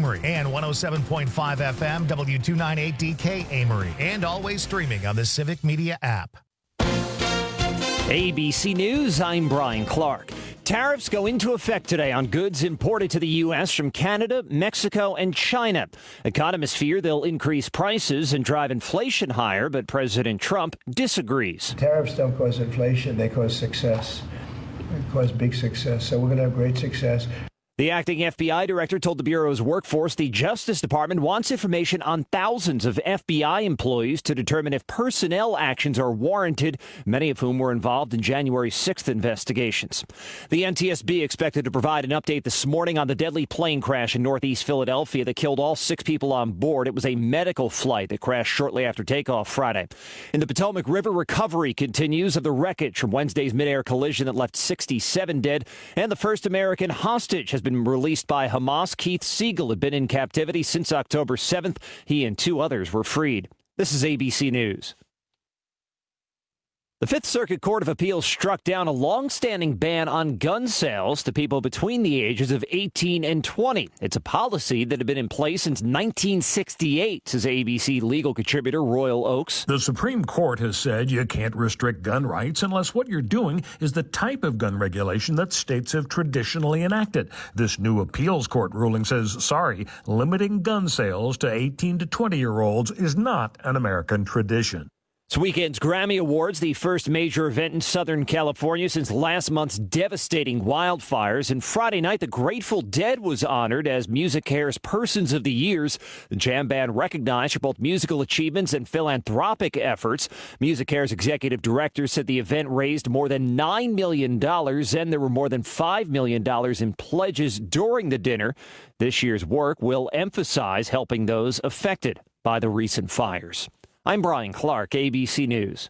Amory, and 107.5 FM W298DK Amory, and always streaming on the Civic Media app. ABC News, I'm Brian Clark. Tariffs go into effect today on goods imported to the U.S. from Canada, Mexico, and China. Economists fear they'll increase prices and drive inflation higher, but President Trump disagrees. Tariffs don't cause inflation, they cause success. They cause big success, so we're going to have great success. The acting FBI director told the Bureau's workforce the Justice Department wants information on thousands of FBI employees to determine if personnel actions are warranted, many of whom were involved in January 6th investigations. The NTSB expected to provide an update this morning on the deadly plane crash in northeast Philadelphia that killed all 6 people on board. It was a medical flight that crashed shortly after takeoff Friday. In the Potomac River, recovery continues of the wreckage from Wednesday's midair collision that left 67 dead, and the first American hostage has been released by Hamas. Keith Siegel had been in captivity since October 7th. He and 2 others were freed. This is ABC News. The Fifth Circuit Court of Appeals struck down a long-standing ban on gun sales to people between the ages of 18 and 20. It's a policy that had been in place since 1968, says ABC legal contributor Royal Oakes. The Supreme Court has said you can't restrict gun rights unless what you're doing is the type of gun regulation that states have traditionally enacted. This new appeals court ruling says, sorry, limiting gun sales to 18 to 20-year-olds is not an American tradition. This weekend's Grammy Awards, the first major event in Southern California since last month's devastating wildfires. And Friday night, the Grateful Dead was honored as MusiCare's Persons of the Years. The jam band recognized for both musical achievements and philanthropic efforts. MusiCare's executive director said the event raised more than $9 million, and there were more than $5 million in pledges during the dinner. This year's work will emphasize helping those affected by the recent fires. I'm Brian Clark, ABC News.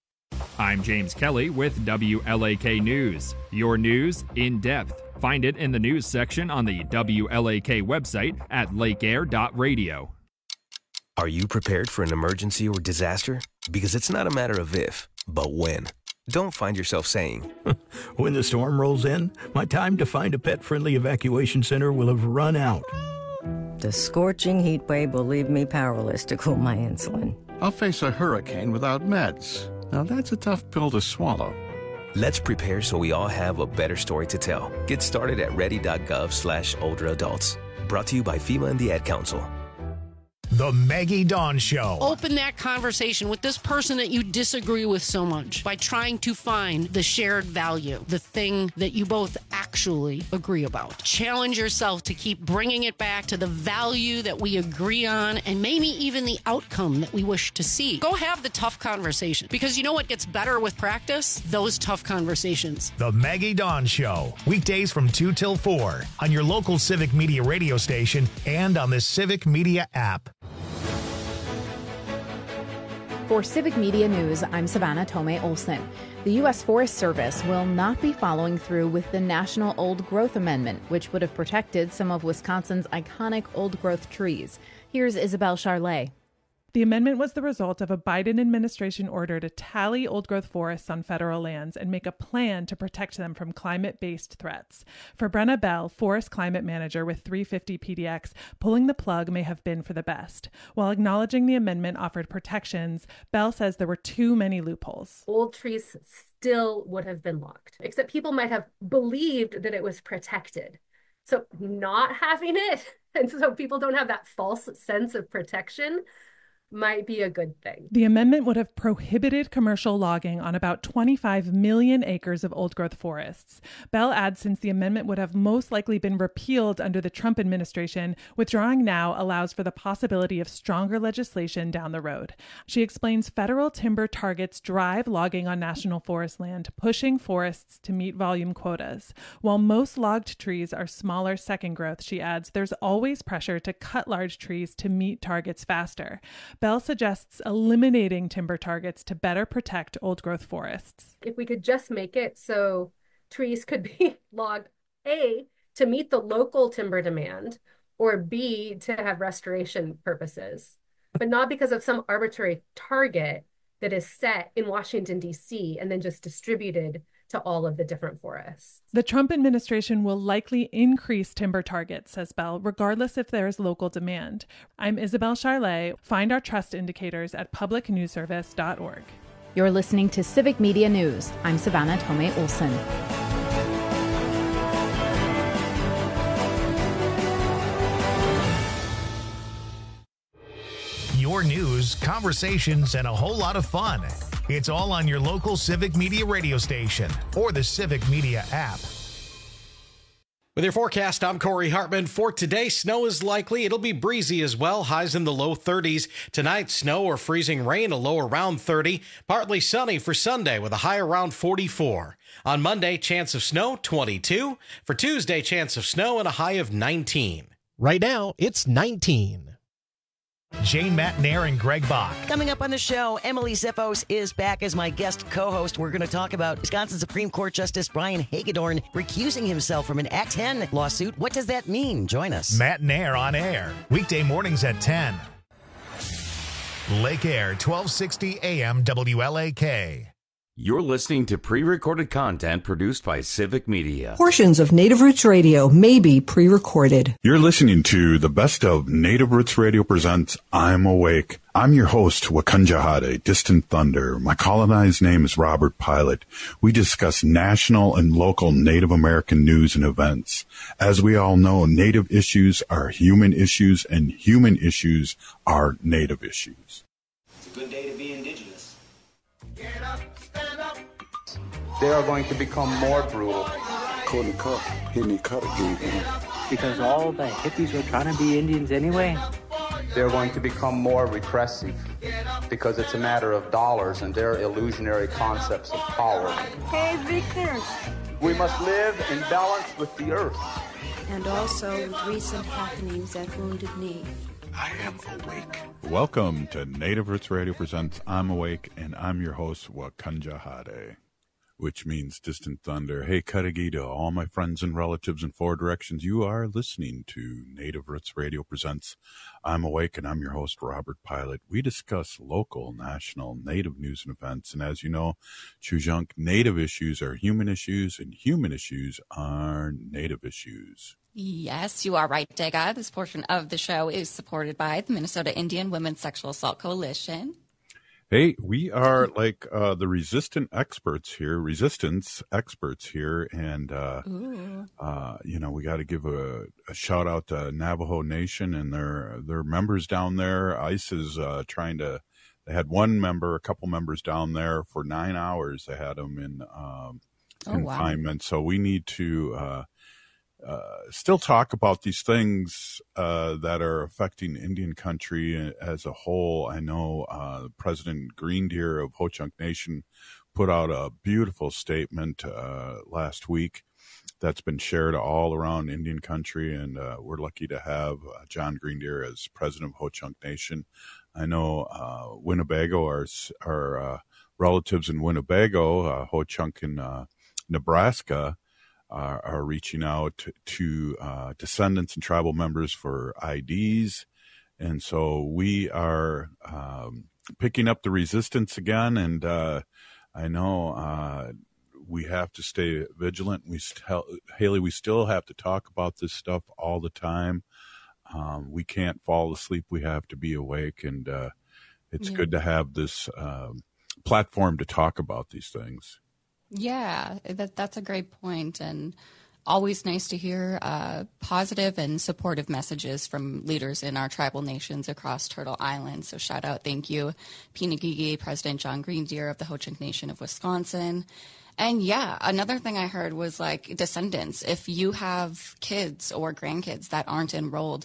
I'm James Kelly with WLAK News. Your news in depth. Find it in the news section on the WLAK website at lakeair.radio. Are you prepared for an emergency or disaster? Because it's not a matter of if, but when. Don't find yourself saying, when the storm rolls in, my time to find a pet-friendly evacuation center will have run out. The scorching heat wave will leave me powerless to cool my insulin. I'll face a hurricane without meds. Now that's a tough pill to swallow. Let's prepare so we all have a better story to tell. Get started at ready.gov/older adults. Brought to you by FEMA and the Ad Council. The Maggie Dawn Show. Open that conversation with this person that you disagree with so much by trying to find the shared value, the thing that you both actually agree about. Challenge yourself to keep bringing it back to the value that we agree on and maybe even the outcome that we wish to see. Go have the tough conversation, because you know what gets better with practice? Those tough conversations. The Maggie Dawn Show. Weekdays from 2 till 4 on your local Civic Media radio station and on the Civic Media app. For Civic Media News, I'm Savannah Tomei Olson. The U.S. Forest Service will not be following through with the National Old Growth Amendment, which would have protected some of Wisconsin's iconic old-growth trees. Here's Isabel Charlet. The amendment was the result of a Biden administration order to tally old-growth forests on federal lands and make a plan to protect them from climate-based threats. For Brenna Bell, forest climate manager with 350 PDX, pulling the plug may have been for the best. While acknowledging the amendment offered protections, Bell says there were too many loopholes. Old trees still would have been logged, except people might have believed that it was protected. So not having it, and so people don't have that false sense of protection, might be a good thing. The amendment would have prohibited commercial logging on about 25 million acres of old-growth forests. Bell adds since the amendment would have most likely been repealed under the Trump administration, withdrawing now allows for the possibility of stronger legislation down the road. She explains federal timber targets drive logging on national forest land, pushing forests to meet volume quotas. While most logged trees are smaller second growth, she adds, there's always pressure to cut large trees to meet targets faster. Bell suggests eliminating timber targets to better protect old-growth forests. If we could just make it so trees could be logged, A, to meet the local timber demand, or B, to have restoration purposes, but not because of some arbitrary target that is set in Washington, D.C., and then just distributed to all of the different forests. The Trump administration will likely increase timber targets, says Bell, regardless if there is local demand. I'm Isabel Charlet. Find our trust indicators at publicnewsservice.org. You're listening to Civic Media News. I'm Savannah Tomei Olson. Your news, conversations, and a whole lot of fun. It's all on your local Civic Media radio station or the Civic Media app. With your forecast, I'm Corey Hartman. For today, snow is likely. It'll be breezy as well, highs in the low 30s. Tonight, snow or freezing rain, a low around 30. Partly sunny for Sunday with a high around 44. On Monday, chance of snow, 22. For Tuesday, chance of snow and a high of 19. Right now, it's 19. Jane Matnair and Greg Bach. Coming up on the show, Emily Ziffos is back as my guest co-host. We're going to talk about Wisconsin Supreme Court Justice Brian Hagedorn recusing himself from an Act 10 lawsuit. What does that mean? Join us. Matnair on air, weekday mornings at 10. Lake Air, 1260 AM WLAK. You're listening to pre-recorded content produced by Civic Media. Portions of Native Roots Radio may be pre-recorded. You're listening to the best of Native Roots Radio presents I'm Awake. I'm your host, Wakunjahade, Distant Thunder. My colonized name is Robert Pilot. We discuss national and local Native American news and events. As we all know, Native issues are human issues, and human issues are Native issues. It's a good day to be indigenous. Get up. They are going to become more brutal. Because all the hippies were trying to be Indians anyway. They're going to become more repressive because it's a matter of dollars and their illusionary concepts of power. Hey, Victor. We must live in balance with the earth. And also with recent happenings at Wounded Knee. I am awake. Welcome to Native Roots Radio presents I'm Awake, and I'm your host, Wakunjahade, which means Distant Thunder. Hey, Kadagi, to all my friends and relatives in four directions, you are listening to Native Roots Radio presents I'm Awake, and I'm your host, Robert Pilot. We discuss local, national, Native news and events, and as you know, Chujunk, Native issues are human issues, and human issues are Native issues. Yes, you are right, Dega. This portion of the show is supported by the Minnesota Indian Women's Sexual Assault Coalition. Hey, we are like the resistance experts here, and you know, we got to give a shout out to Navajo Nation and their members down there. ICE is trying to. They had a couple members down there for 9 hours. They had them in confinement. Wow. So we need to still talk about these things that are affecting Indian country as a whole. I know President Green Deer of Ho-Chunk Nation put out a beautiful statement last week that's been shared all around Indian country, and we're lucky to have John Green Deer as president of Ho-Chunk Nation. I know Winnebago, our relatives in Winnebago, Ho-Chunk in Nebraska, are reaching out to descendants and tribal members for IDs. And so we are picking up the resistance again. And I know we have to stay vigilant. Haley, we still have to talk about this stuff all the time. We can't fall asleep. We have to be awake. And it's good to have this platform to talk about these things. Yeah, that's a great point, and always nice to hear positive and supportive messages from leaders in our tribal nations across Turtle Island. So shout out, thank you, Pinagigi, President John Green Deer of the Ho-Chunk Nation of Wisconsin. And yeah, another thing I heard was like descendants. If you have kids or grandkids that aren't enrolled,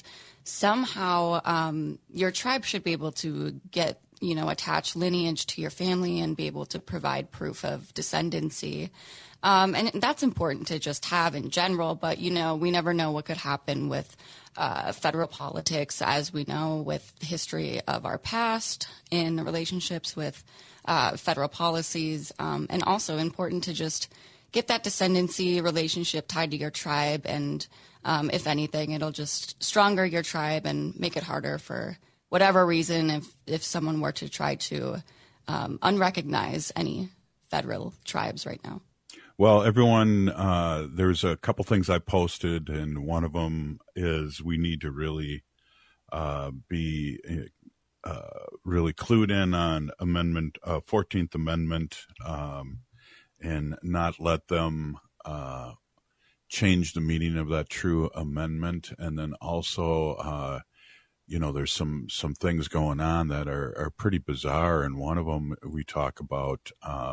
somehow your tribe should be able to get attach lineage to your family and be able to provide proof of descendancy. And that's important to just have in general, but, we never know what could happen with federal politics, as we know, with the history of our past in relationships with federal policies, and also important to just get that descendancy relationship tied to your tribe. And if anything, it'll just stronger your tribe and make it harder for whatever reason, if someone were to try to unrecognize any federal tribes right now. Well, everyone, there's a couple things I posted, and one of them is we need to really be really clued in on 14th Amendment, and not let them change the meaning of that true amendment. And then also, there's some things going on that are pretty bizarre. And one of them we talk about,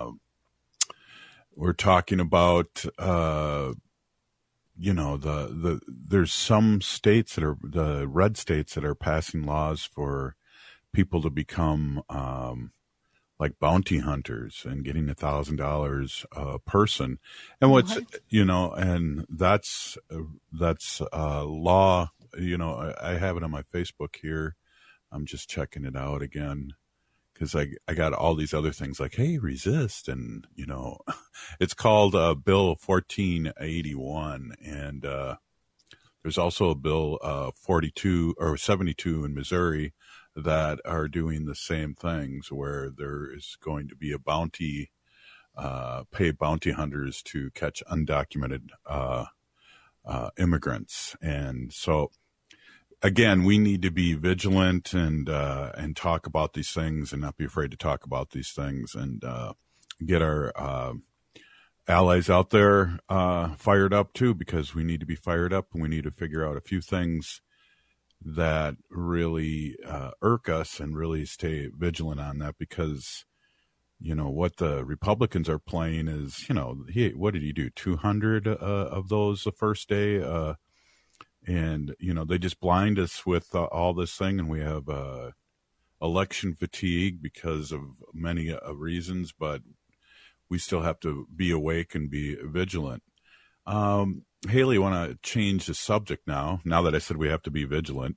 there's some states that are the red states that are passing laws for people to become like bounty hunters and getting $1,000 a person. And and that's law. I have it on my Facebook here. I'm just checking it out again because I got all these other things like, hey, resist. And, it's called Bill 1481. And there's also a Bill 42 or 72 in Missouri that are doing the same things, where there is going to be a bounty, pay bounty hunters to catch undocumented immigrants. And so, again, we need to be vigilant and talk about these things and not be afraid to talk about these things, and get our allies out there fired up too, because we need to be fired up, and we need to figure out a few things that really irk us and really stay vigilant on that, because what the Republicans are playing is, what did he do, 200 of those the first day, and they just blind us with all this thing, and we have election fatigue because of many reasons, but we still have to be awake and be vigilant. Haley, I want to change the subject now that I said we have to be vigilant.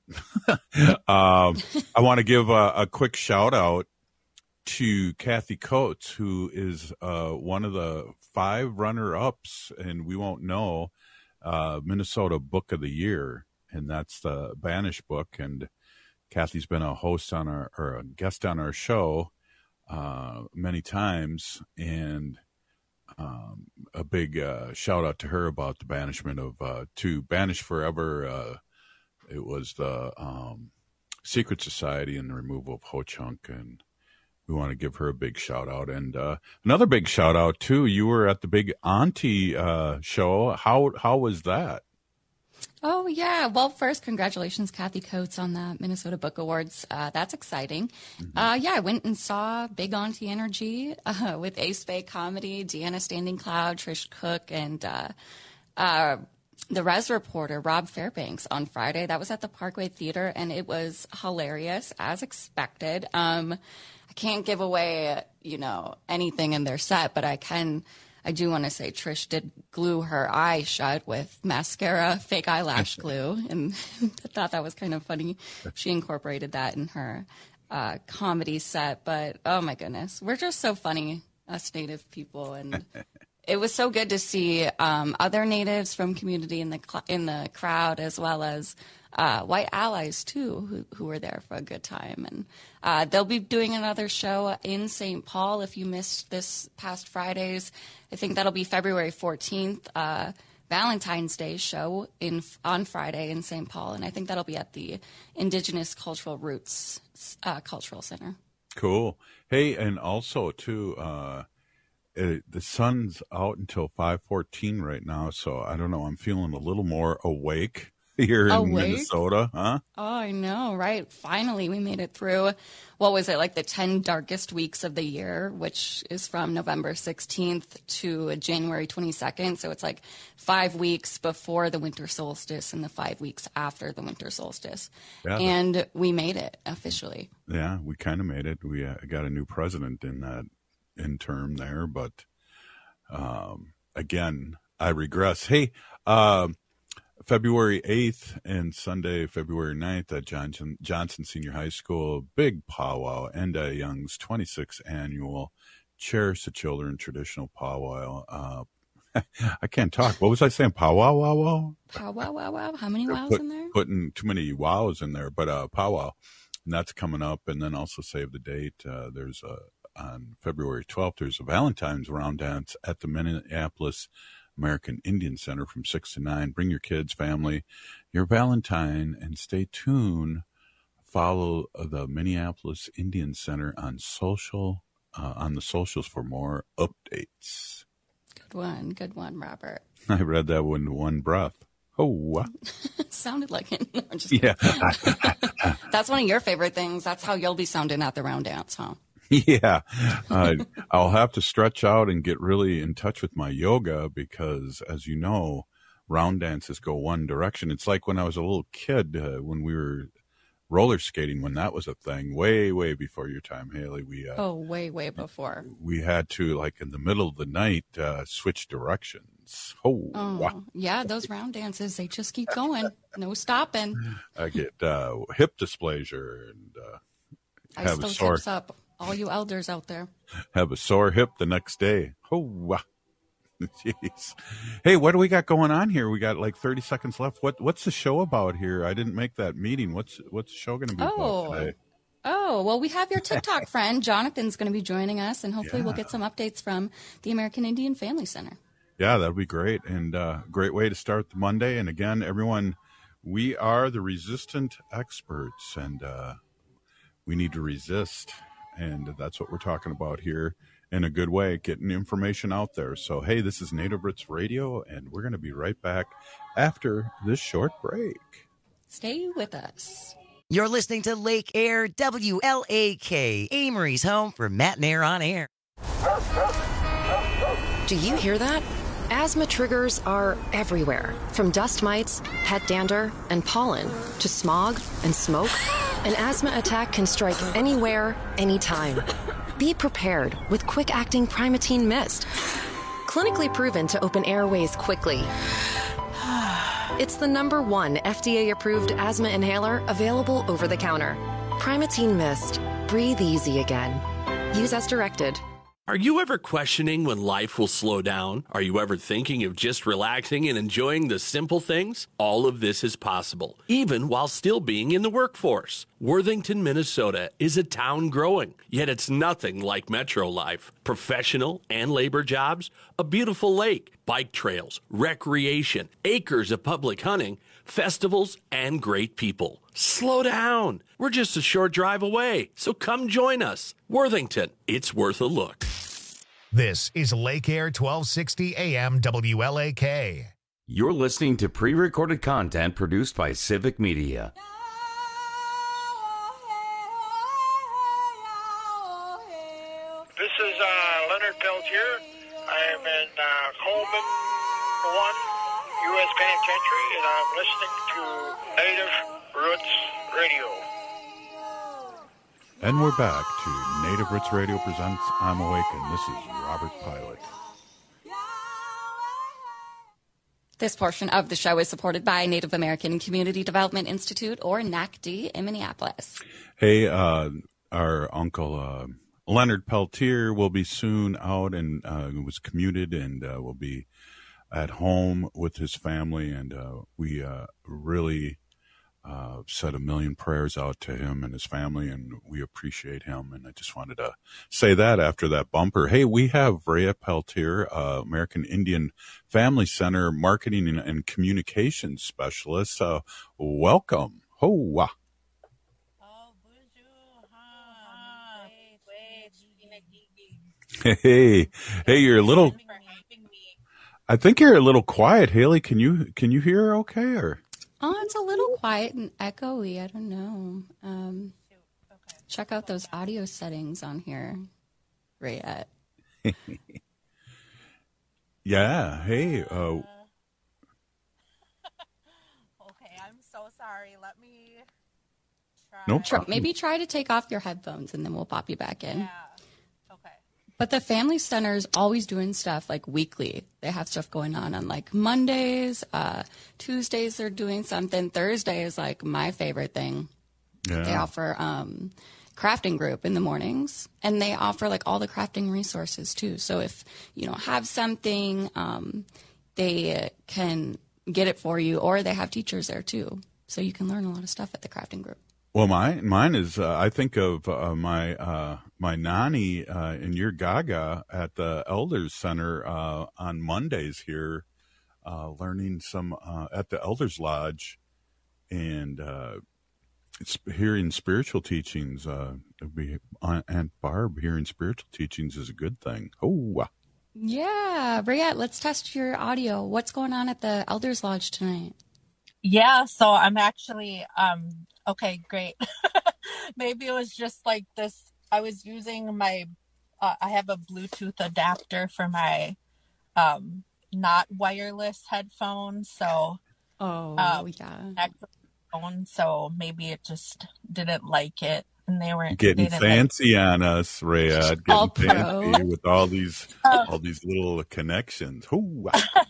I want to give a quick shout out to Kathy Coates, who is one of the 5 runner-ups, and we won't know, Minnesota Book of the Year, and that's the Banish book. And Kathy's been a host on or a guest on our show many times, and a big shout out to her about the banishment of to Banish Forever. It was the Secret Society and the removal of Ho Chunk, and we want to give her a big shout out. And another big shout out too, you were at the big Auntie show. How was that? Oh, yeah. Well, first, congratulations, Kathy Coates, on the Minnesota Book Awards. That's exciting. Mm-hmm. I went and saw Big Auntie Energy with Ace Bay Comedy, Deanna Standing Cloud, Trish Cook, and the Res reporter, Rob Fairbanks, on Friday. That was at the Parkway Theater, and it was hilarious, as expected. I can't give away, anything in their set, but I do want to say Trish did glue her eye shut with mascara, fake eyelash glue, and I thought that was kind of funny. She incorporated that in her comedy set, but oh my goodness, we're just so funny, us Native people, and it was so good to see other Natives from community in the crowd, as well as white allies too, who were there for a good time. And they'll be doing another show in St. Paul. If you missed this past Friday's, I think that'll be February 14th, Valentine's Day show on Friday in St. Paul, and I think that'll be at the Indigenous Cultural Roots Cultural Center. Cool. Hey, and also too, the sun's out until 5:14 right now, so I don't know. I'm feeling a little more awake here in Minnesota, huh? Oh, I know, right? Finally, we made it through, what was it, like the 10 darkest weeks of the year, which is from November 16th to January 22nd. So it's like 5 weeks before the winter solstice and the 5 weeks after the winter solstice. Yeah, and we made it officially. Yeah, we kind of made it. We got a new president in term there, but again, I regress. Hey, February 8th and Sunday, February 9th at Johnson Senior High School, big powwow, Enda Young's 26th annual Cherish the Children traditional powwow. I can't talk. What was I saying? Powwow, wow, wow? Powwow, wow, wow. How many wows in there? Putting too many wows in there, but powwow. And that's coming up. And then also save the date. There's on February 12th, there's a Valentine's round dance at the Minneapolis American Indian Center from 6 to 9. Bring your kids, family, your Valentine, and stay tuned. Follow the Minneapolis Indian Center on the socials for more updates. Good one, Robert. I read that one in one breath. Oh, sounded like it. No, I'm just yeah. That's one of your favorite things. That's how you'll be sounding at the round dance, huh? Yeah. I'll have to stretch out and get really in touch with my yoga because, as you know, round dances go one direction. It's like when I was a little kid, when we were roller skating, when that was a thing, way, way before your time, Haley. Way, way before. We had to, like, in the middle of the night, switch directions. Oh, yeah, those round dances, they just keep going. No stopping. I get hip dysplasia and have a sore hips up. All you elders out there. Have a sore hip the next day. Oh, jeez. Hey, what do we got going on here? We got like 30 seconds left. What's the show about here? I didn't make that meeting. What's the show going to be about today? Oh, well, we have your TikTok friend. Jonathan's going to be joining us, and hopefully we'll get some updates from the American Indian Family Center. Yeah, that'd be great. And great way to start the Monday. And again, everyone, we are the resistant experts, and we need to resist. And that's what we're talking about here in a good way, getting information out there. So, hey, this is Native Roots Radio, and we're going to be right back after this short break. Stay with us. You're listening to Lake Air WLAK, Amory's home for Matt and Air on Air. Do you hear that? Asthma triggers are everywhere, from dust mites, pet dander, and pollen, to smog and smoke. An asthma attack can strike anywhere, anytime. Be prepared with quick-acting Primatene Mist. Clinically proven to open airways quickly. It's the #1 FDA-approved asthma inhaler available over the counter. Primatene Mist. Breathe easy again. Use as directed. Are you ever questioning when life will slow down? Are you ever thinking of just relaxing and enjoying the simple things? All of this is possible, even while still being in the workforce. Worthington, Minnesota is a town growing, yet it's nothing like metro life. Professional and labor jobs, a beautiful lake, bike trails, recreation, acres of public hunting, festivals, and great people. Slow down. We're just a short drive away, so come join us. Worthington, it's worth a look. This is Lake Air 1260 AM WLAK. You're listening to pre-recorded content produced by Civic Media. This is Leonard Peltier. I am in Coleman 1, U.S. Penitentiary, and I'm listening to Native Roots Radio. And we're back to Native Roots Radio presents I'm Awake, and this is Robert Pilot. This portion of the show is supported by Native American Community Development Institute, or NACD, in Minneapolis. Hey, our uncle Leonard Peltier will be soon out and was commuted and will be at home with his family, and we really said a million prayers out to him and his family, and we appreciate him. And I just wanted to say that after that bumper. Hey, we have Rhea Peltier, American Indian Family Center Marketing and Communications Specialist. Welcome. Ho-wah. Hey, you're a little. I think you're a little quiet, Haley. Can you hear okay or? Oh, it's a little quiet and echoey. I don't know. Check out those audio settings on here, Rayette. Yeah. Hey. Okay, I'm so sorry. Let me try. No problem. Maybe try to take off your headphones and then we'll pop you back in. Yeah. Okay. But the Family Center is always doing stuff like weekly. They have stuff going on like Mondays, Tuesdays they're doing something. Thursday is like my favorite thing. Yeah. They offer crafting group in the mornings, and they offer like all the crafting resources too. So if you don't have something, they can get it for you, or they have teachers there too. So you can learn a lot of stuff at the crafting group. Well, mine is. I think of my nanny in your Gaga at the Elders Center on Mondays here, learning some at the Elders Lodge, and it's hearing spiritual teachings. Aunt Barb hearing spiritual teachings is a good thing. Oh, Yeah, Briette, let's test your audio. What's going on at the Elders Lodge tonight? Yeah, so I'm actually, okay, great. Maybe it was just like this. I was using my, I have a Bluetooth adapter for my not wireless headphones. So, yeah. Phone, so maybe it just didn't like it. And they weren't getting fancy on us, Rhea. Getting fancy with all these little connections. Ooh.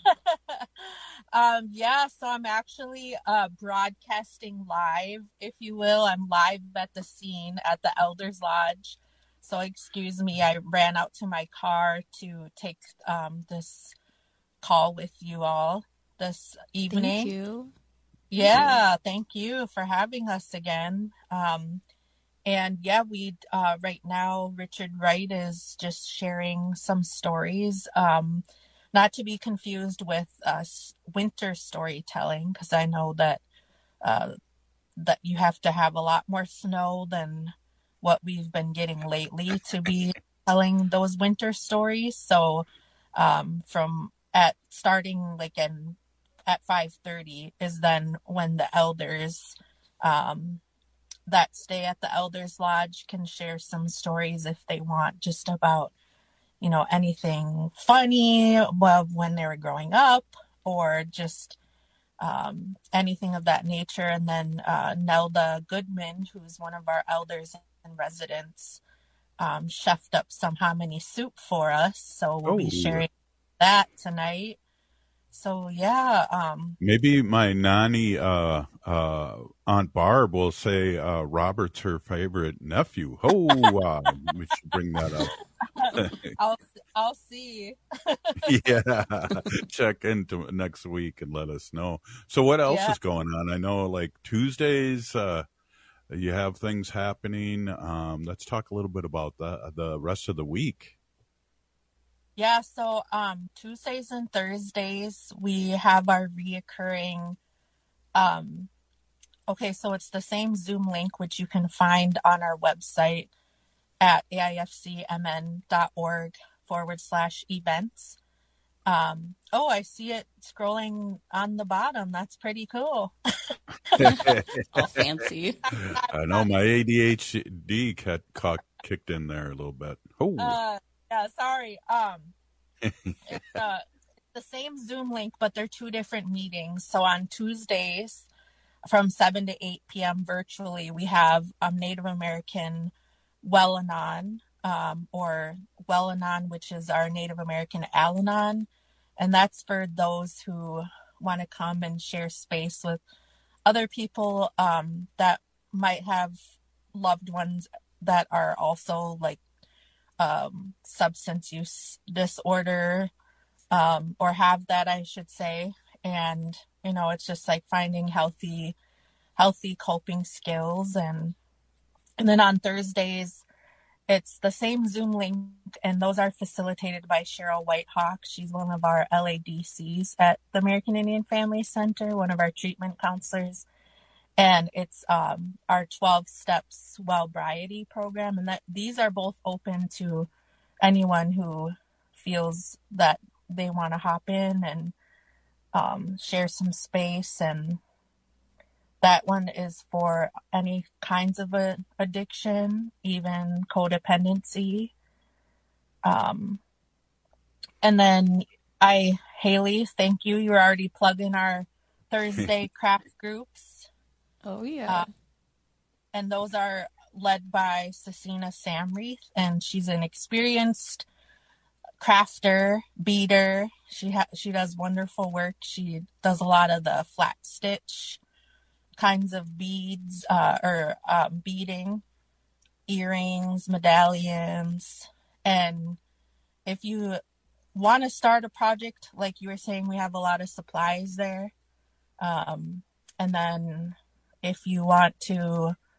Yeah, so I'm actually broadcasting live, if you will. I'm live at the scene at the Elders Lodge. So excuse me, I ran out to my car to take this call with you all this evening. Thank you. Yeah, thank you for having us again. And yeah, we right now, Richard Wright is just sharing some stories. Not to be confused with winter storytelling, because I know that that you have to have a lot more snow than what we've been getting lately to be telling those winter stories. So from starting like at 5:30 is then when the elders that stay at the Elders Lodge can share some stories if they want, just about anything funny when they were growing up, or just anything of that nature. And then Nelda Goodman, who's one of our elders in residence, chefed up some hominy soup for us. So we'll be sharing that tonight. So yeah. Maybe my nanny, Aunt Barb, will say Robert's her favorite nephew. We should bring that up. I'll see. Yeah, check into next week and let us know. So what else is going on? I know like Tuesdays, you have things happening. Let's talk a little bit about the rest of the week. Yeah, so Tuesdays and Thursdays we have our reoccurring. Okay, so it's the same Zoom link which you can find on our website at aifcmn.org/events. I see it scrolling on the bottom. That's pretty cool. All fancy. I know my ADHD kicked in there a little bit. Yeah, sorry. It's the same Zoom link, but they're two different meetings. So on Tuesdays from 7 to 8 p.m. virtually, we have Native American Well-Anon, or Well-Anon, which is our Native American Al-Anon. And that's for those who want to come and share space with other people that might have loved ones that are also like substance use disorder, or have that, I should say. And it's just like finding healthy coping skills. And then on Thursdays it's the same Zoom link, and those are facilitated by Cheryl Whitehawk. She's one of our LADCs at the American Indian Family Center, one of our treatment counselors. And it's our 12 Steps Wellbriety program. And that these are both open to anyone who feels that they want to hop in and share some space. And that one is for any kinds of addiction, even codependency. And then Haley, thank you. You're already plugging our Thursday craft groups. Oh, yeah. And those are led by Cecina Samreath, and she's an experienced crafter, beader. She does wonderful work. She does a lot of the flat stitch kinds of beads, or beading, earrings, medallions. And if you want to start a project, like you were saying, we have a lot of supplies there. And then if you want to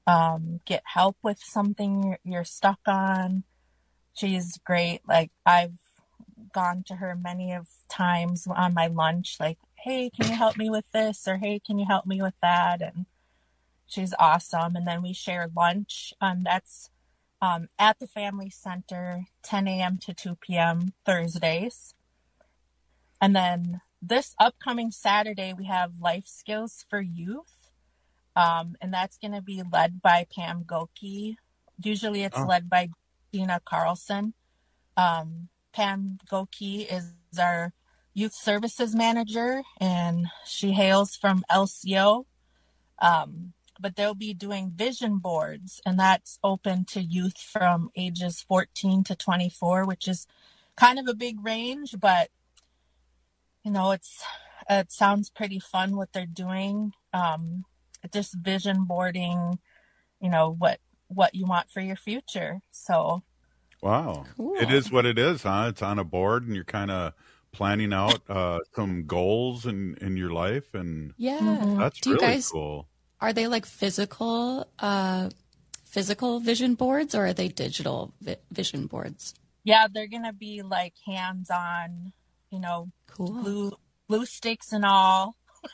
get help with something you're stuck on. She's great. Like, I've gone to her many of times on my lunch, like, hey, can you help me with this? Or, hey, can you help me with that? And she's awesome. And then we share lunch. That's at the Family Center, 10 a.m. to 2 p.m. Thursdays. And then this upcoming Saturday, we have Life Skills for Youth. And that's going to be led by Pam Goki. Usually it's led by Dina Carlson. Pam Goki is our youth services manager, and she hails from LCO. But they'll be doing vision boards, and that's open to youth from ages 14 to 24, which is kind of a big range, but you know, it sounds pretty fun what they're doing. Just vision boarding, you know, what you want for your future. So wow, cool. It is what it is, huh? It's on a board, and you're kind of planning out some goals in your life, and that's really cool. Are they like physical vision boards, or are they digital vision boards? Yeah, they're gonna be like hands-on, you know, cool. Glue sticks and all.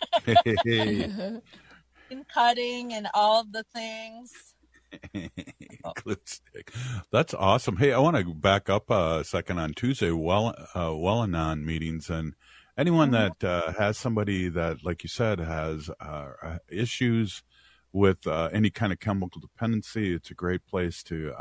And cutting and all of the things. Glue stick. That's awesome. Hey, I want to back up a second. On Tuesday, Well-Anon meetings, and anyone that has somebody that, like you said, has issues with any kind of chemical dependency, it's a great place to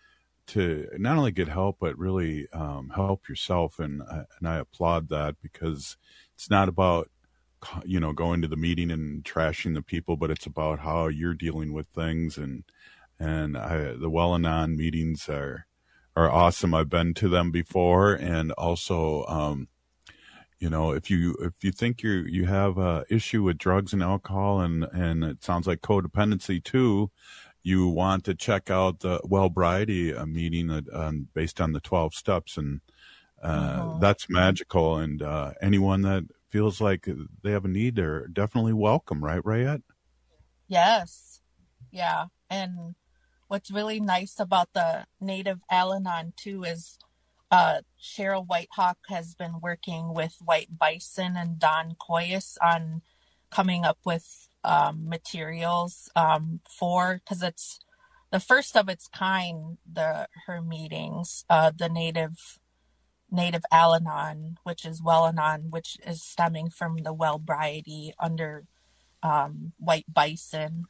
not only get help, but really help yourself. And I applaud that, because it's not about, you know, going to the meeting and trashing the people, but it's about how you're dealing with things. And the Well-Anon meetings are awesome. I've been to them before, and also, you know, if you think you have a issue with drugs and alcohol, and it sounds like codependency too, you want to check out the Wellbriety meeting based on the 12 steps, and that's magical. And anyone that feels like they have a need, they're definitely welcome, right, Rayette? Yes. Yeah. And what's really nice about the Native Al-Anon too is Cheryl Whitehawk has been working with White Bison and Don Koyas on coming up with materials because it's the first of its kind, her meetings, the Native Al-Anon, which is Well-Anon, which is stemming from the Wellbriety under White Bison,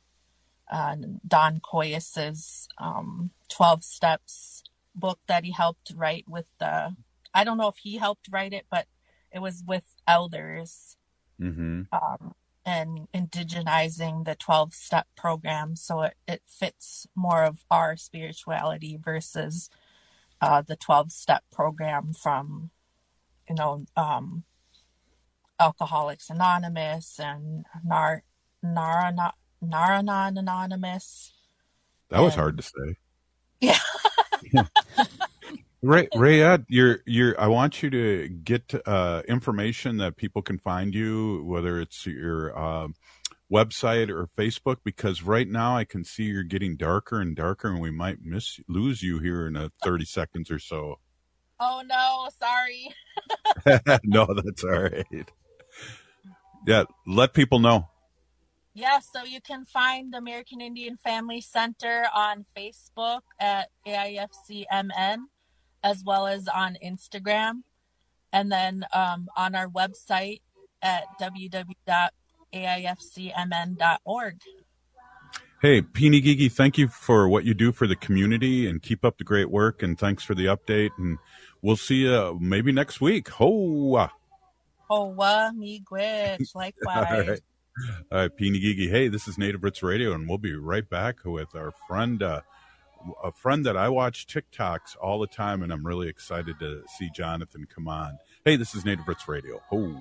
Don Koyas's 12 Steps book that he helped write with I don't know if he helped write it, but it was with elders and indigenizing the 12-step program. So it fits more of our spirituality versus the 12-step program from, you know, Alcoholics Anonymous and Nar-Anon Anonymous. That was hard to say. Yeah. Rayette, I want you to get information that people can find you, whether it's your website or Facebook, because right now I can see you're getting darker and darker, and we might lose you here in 30 seconds or so. Oh no, sorry. No, that's all right. Yeah, let people know. Yeah, so you can find the American Indian Family Center on Facebook at AIFCMN, as well as on Instagram, and then on our website at www.aifcmn.org. Hey, Peeny Gigi, thank you for what you do for the community, and keep up the great work, and thanks for the update, and we'll see you maybe next week. Hoa! Hoa, miigwech, likewise. All right, Peeny Gigi. Hey, this is Native Roots Radio, and we'll be right back with our friend, a friend that I watch TikToks all the time, and I'm really excited to see Jonathan come on. Hey, this is Native Roots Radio. Ho!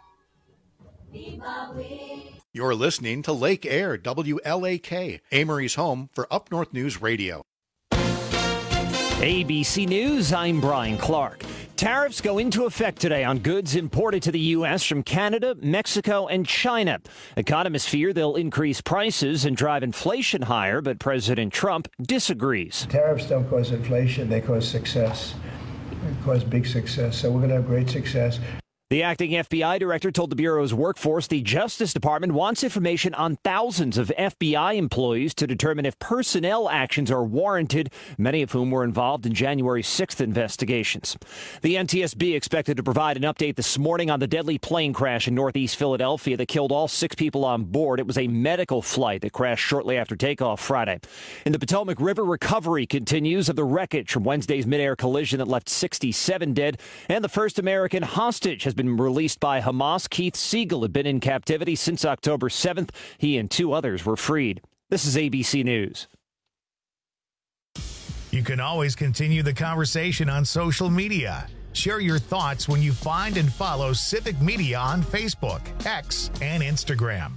You're listening to Lake Air, WLAK, Amory's home for Up North News Radio. ABC News, I'm Brian Clark. Tariffs go into effect today on goods imported to the U.S. from Canada, Mexico, and China. Economists fear they'll increase prices and drive inflation higher, but President Trump disagrees. Tariffs don't cause inflation, they cause success. They cause big success, so we're going to have great success. The acting FBI director told the Bureau's workforce the Justice Department wants information on thousands of FBI employees to determine if personnel actions are warranted, many of whom were involved in January 6th investigations. The NTSB expected to provide an update this morning on the deadly plane crash in northeast Philadelphia that killed all 6 people on board. It was a medical flight that crashed shortly after takeoff Friday. In the Potomac River, recovery continues of the wreckage from Wednesday's midair collision that left 67 dead, and the first American hostage has been released by Hamas. Keith Siegel had been in captivity since October 7th. He and 2 others were freed. This is ABC News. You can always continue the conversation on social media. Share your thoughts when you find and follow Civic Media on Facebook, X, and Instagram.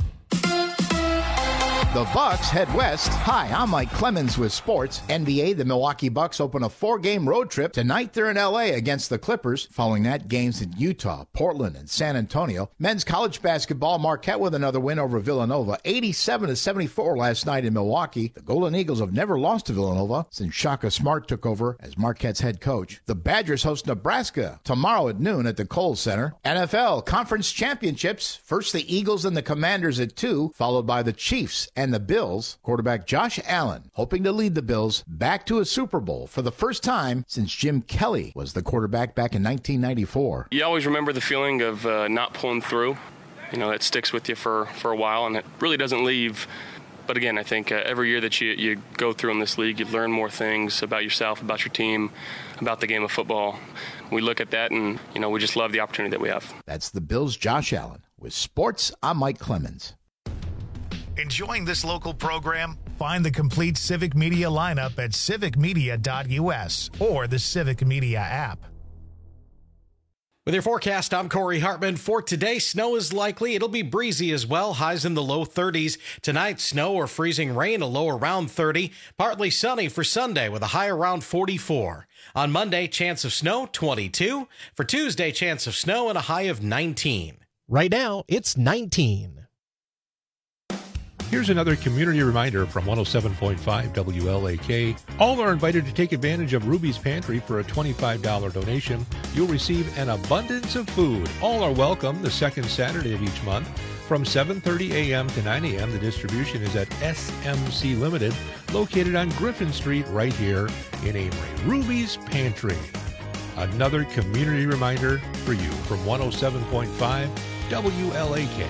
The Bucks head west. Hi, I'm Mike Clemens with sports. NBA, the Milwaukee Bucks open a 4-game road trip. Tonight they're in LA against the Clippers. Following that, games in Utah, Portland, and San Antonio. Men's college basketball, Marquette with another win over Villanova. 87-74 last night in Milwaukee. The Golden Eagles have never lost to Villanova since Shaka Smart took over as Marquette's head coach. The Badgers host Nebraska tomorrow at noon at the Kohl Center. NFL Conference Championships. First the Eagles and the Commanders at 2, followed by the Chiefs and the Bills. Quarterback Josh Allen hoping to lead the Bills back to a Super Bowl for the first time since Jim Kelly was the quarterback back in 1994. You always remember the feeling of not pulling through. You know, it sticks with you for a while, and it really doesn't leave. But again, I think every year that you go through in this league, you learn more things about yourself, about your team, about the game of football. We look at that, and, you know, we just love the opportunity that we have. That's the Bills' Josh Allen. With sports, I'm Mike Clemens. Enjoying this local program? Find the complete Civic Media lineup at civicmedia.us or the Civic Media app. With your forecast, I'm Corey Hartman. For today, snow is likely. It'll be breezy as well, highs in the low 30s. Tonight, snow or freezing rain, a low around 30. Partly sunny for Sunday with a high around 44. On Monday, chance of snow, 22. For Tuesday, chance of snow and a high of 19. Right now, it's 19. Here's another community reminder from 107.5 WLAK. All are invited to take advantage of Ruby's Pantry for a $25 donation. You'll receive an abundance of food. All are welcome the second Saturday of each month. From 7:30 a.m. to 9 a.m., the distribution is at SMC Limited, located on Griffin Street right here in Amory. Ruby's Pantry. Another community reminder for you from 107.5 WLAK.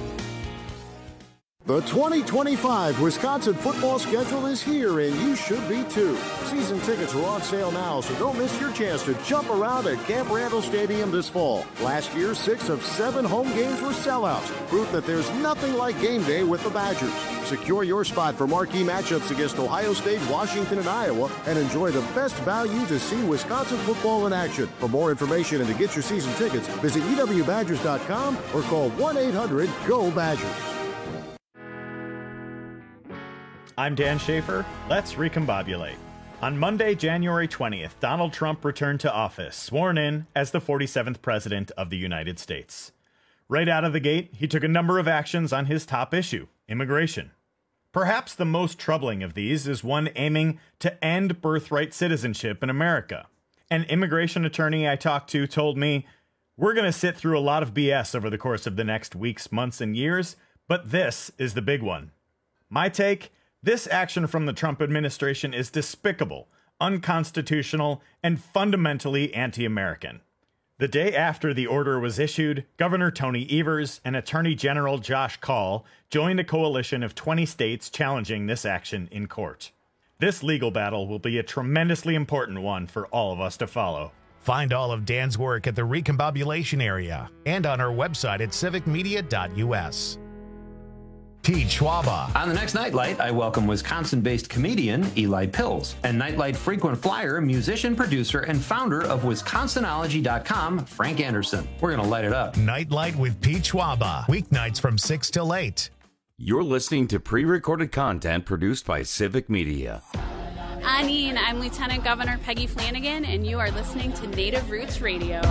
The 2025 Wisconsin football schedule is here, and you should be too. Season tickets are on sale now, so don't miss your chance to jump around at Camp Randall Stadium this fall. Last year, 6 of 7 home games were sellouts, proof that there's nothing like game day with the Badgers. Secure your spot for marquee matchups against Ohio State, Washington, and Iowa, and enjoy the best value to see Wisconsin football in action. For more information and to get your season tickets, visit ewbadgers.com or call 1-800-GO-BADGERS. I'm Dan Schaefer. Let's recombobulate. On Monday, January 20th, Donald Trump returned to office, sworn in as the 47th President of the United States. Right out of the gate, he took a number of actions on his top issue, immigration. Perhaps the most troubling of these is one aiming to end birthright citizenship in America. An immigration attorney I talked to told me, "We're going to sit through a lot of BS over the course of the next weeks, months, and years, but this is the big one." My take? This action from the Trump administration is despicable, unconstitutional, and fundamentally anti-American. The day after the order was issued, Governor Tony Evers and Attorney General Josh Kaul joined a coalition of 20 states challenging this action in court. This legal battle will be a tremendously important one for all of us to follow. Find all of Dan's work at the Recombobulation Area and on our website at civicmedia.us. Pete Schwaba. On the next Nightlight, I welcome Wisconsin-based comedian Eli Pills and Nightlight frequent flyer, musician, producer, and founder of Wisconsinology.com, Frank Anderson. We're going to light it up. Nightlight with Pete Schwaba, weeknights from 6 till 8. You're listening to pre-recorded content produced by Civic Media. Anine, I'm Lieutenant Governor Peggy Flanagan, and you are listening to Native Roots Radio.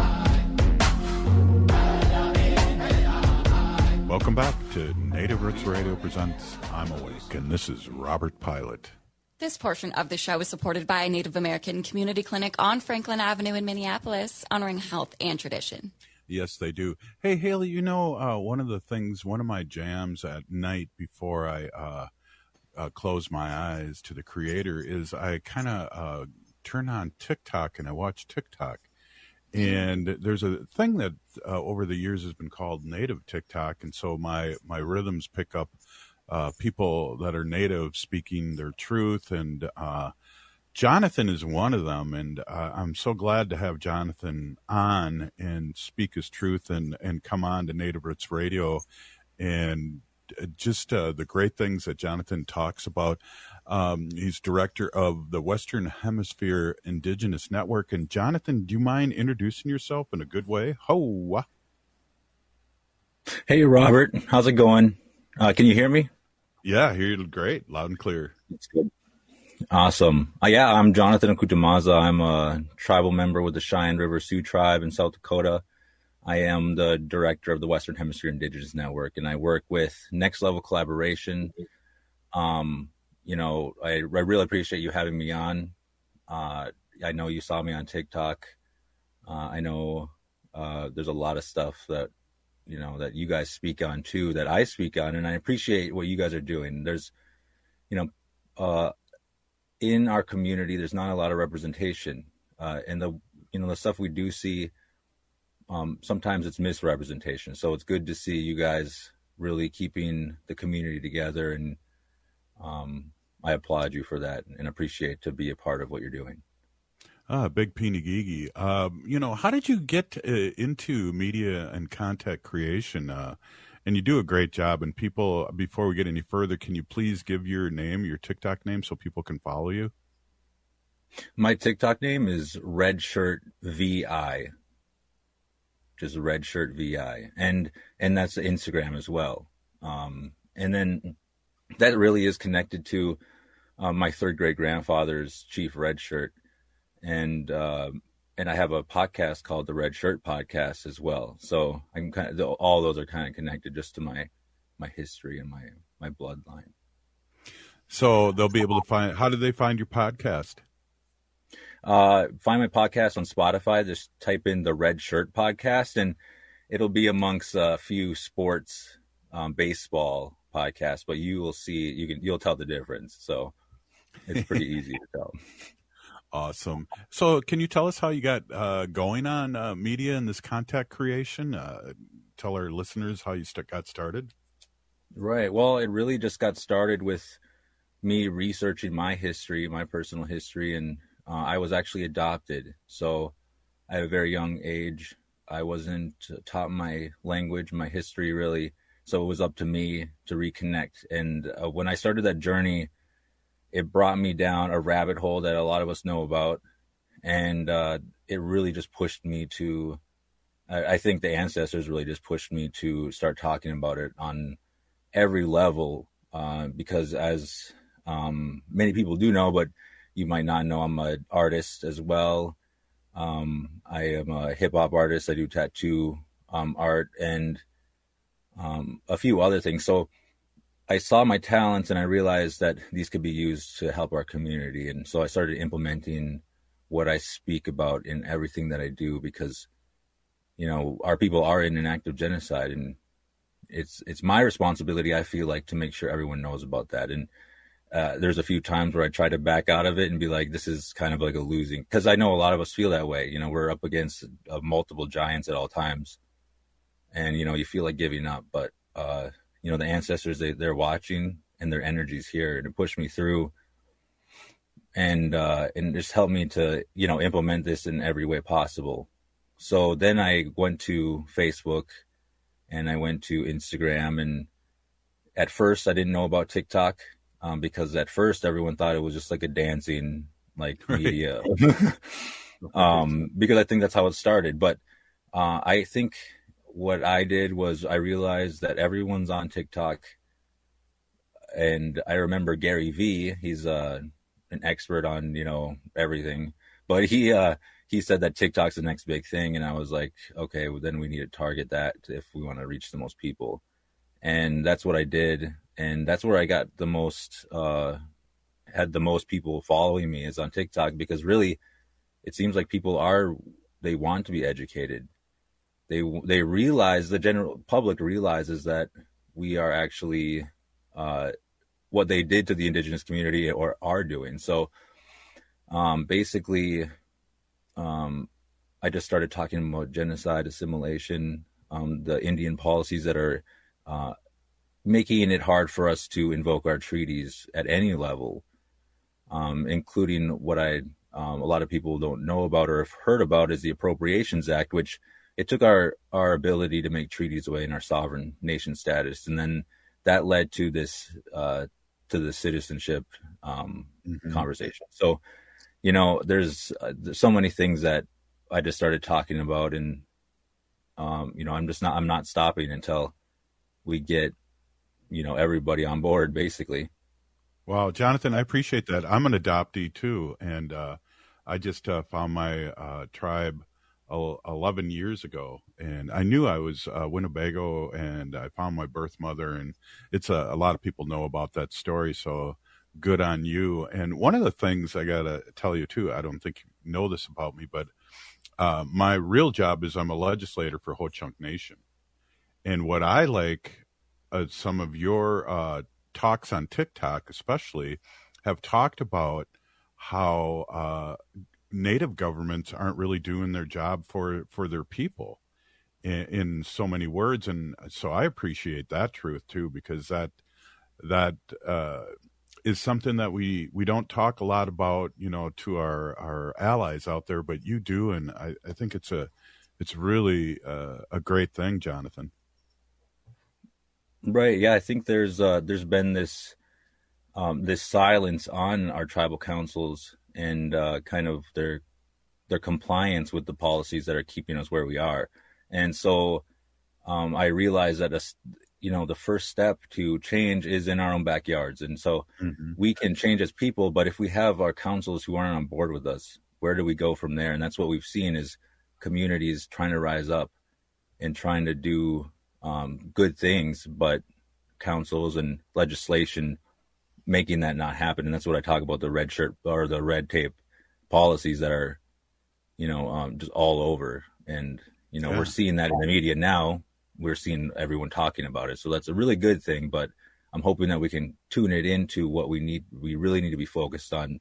Welcome back to Native Roots Radio presents I'm Awake, and this is Robert Pilot. This portion of the show is supported by Native American Community Clinic on Franklin Avenue in Minneapolis, honoring health and tradition. Yes, they do. Hey, Haley, you know, one of my jams at night before I close my eyes to the Creator is I kind of turn on TikTok and I watch TikTok. And there's a thing that over the years has been called native TikTok. And so my rhythms pick up people that are native speaking their truth. And Jonathan is one of them. And I'm so glad to have Jonathan on and speak his truth and come on to Native Roots Radio. And just the great things that Jonathan talks about. He's director of the Western Hemisphere Indigenous Network. And Jonathan, do you mind introducing yourself in a good way? Ho! Hey, Robert. How's it going? Can you hear me? Yeah, I hear you great. Loud and clear. That's good. Awesome. Yeah, I'm Jonathan Akutamaza. I'm a tribal member with the Cheyenne River Sioux Tribe in South Dakota. I am the director of the Western Hemisphere Indigenous Network, and I work with Next Level Collaboration. You know, I really appreciate you having me on. I know you saw me on TikTok. I know there's a lot of stuff that, you know, that you guys speak on too, that I speak on, and I appreciate what you guys are doing. There's, you know, in our community, there's not a lot of representation, and the stuff we do see, sometimes it's misrepresentation. So it's good to see you guys really keeping the community together, and I applaud you for that and appreciate to be a part of what you're doing. Big Pinigigi. You know, how did you get into media and content creation? And you do a great job. And people, before we get any further, can you please give your name, your TikTok name, so people can follow you? My TikTok name is Redshirt VI. Just Redshirt VI. And that's Instagram as well. And then that really is connected to my third great grandfather's Chief Redshirt, and I have a podcast called the Red Shirt Podcast as well. So I'm kind of, all those are kind of connected just to my history and my bloodline. So they'll be able to find. How do they find your podcast? Find my podcast on Spotify. Just type in the Red Shirt Podcast, and it'll be amongst a few sports, baseball podcasts. But you will see, you'll tell the difference. So it's pretty easy to tell. Awesome. So can you tell us how you got going on media and this content creation? Tell our listeners how you got started. Right. Well, it really just got started with me researching my history, my personal history, and I was actually adopted. So at a very young age, I wasn't taught my language, my history really. So it was up to me to reconnect. And when I started that journey, it brought me down a rabbit hole that a lot of us know about. And it really just pushed me to, I think the ancestors really just pushed me to start talking about it on every level. Because as many people do know, but you might not know, I'm an artist as well. I am a hip hop artist. I do tattoo art and a few other things. So I saw my talents and I realized that these could be used to help our community. And so I started implementing what I speak about in everything that I do, because, you know, our people are in an act of genocide, and it's my responsibility, I feel like, to make sure everyone knows about that. And there's a few times where I try to back out of it and be like, this is kind of like a losing, because I know a lot of us feel that way. You know, we're up against multiple giants at all times, and, you know, you feel like giving up, but, you know, the ancestors, they're watching, and their energy's here, and it pushed me through and just helped me to, you know, implement this in every way possible. So then I went to Facebook and I went to Instagram, and at first I didn't know about TikTok. Because at first everyone thought it was just like a dancing media, because I think that's how it started. But I think what I did was I realized that everyone's on TikTok, and I remember Gary Vee. He's an expert on, everything, but he said that TikTok's the next big thing. And I was like, okay, well, then we need to target that if we want to reach the most people. And that's what I did. And that's where I got the most, had the most people following me, is on TikTok, because really it seems like people they want to be educated. They realize, the general public realizes that we are actually, what they did to the indigenous community or are doing. So, basically, I just started talking about genocide, assimilation, the Indian policies that are making it hard for us to invoke our treaties at any level, including what a lot of people don't know about or have heard about is the Appropriations Act, which it took our ability to make treaties away in our sovereign nation status. And then that led to this, to the citizenship conversation. So, there's so many things that I just started talking about, and, I'm not stopping until we get, everybody on board, basically. Wow, Jonathan, I appreciate that. I'm an adoptee too, and I just found my tribe 11 years ago, and I knew I was Winnebago, and I found my birth mother, and it's a lot of people know about that story, so good on you. And one of the things I gotta tell you too, I don't think you know this about me, but my real job is I'm a legislator for Ho-Chunk Nation, and what I like, some of your talks on TikTok especially have talked about how Native governments aren't really doing their job for their people in so many words. And so I appreciate that truth too, because that is something that we don't talk a lot about, to our allies out there, but you do. And I think it's really a great thing, Jonathan. Right. Yeah. I think there's been this silence on our tribal councils and kind of their compliance with the policies that are keeping us where we are. And so I realized that, the first step to change is in our own backyards. And so we can change as people, but if we have our councils who aren't on board with us, where do we go from there? And that's what we've seen is communities trying to rise up and trying to do good things, but councils and legislation making that not happen. And that's what I talk about, the red shirt or the red tape policies that are, just all over. And, we're seeing that in the media now. We're seeing everyone talking about it. So that's a really good thing, but I'm hoping that we can tune it into what we need. We really need to be focused on,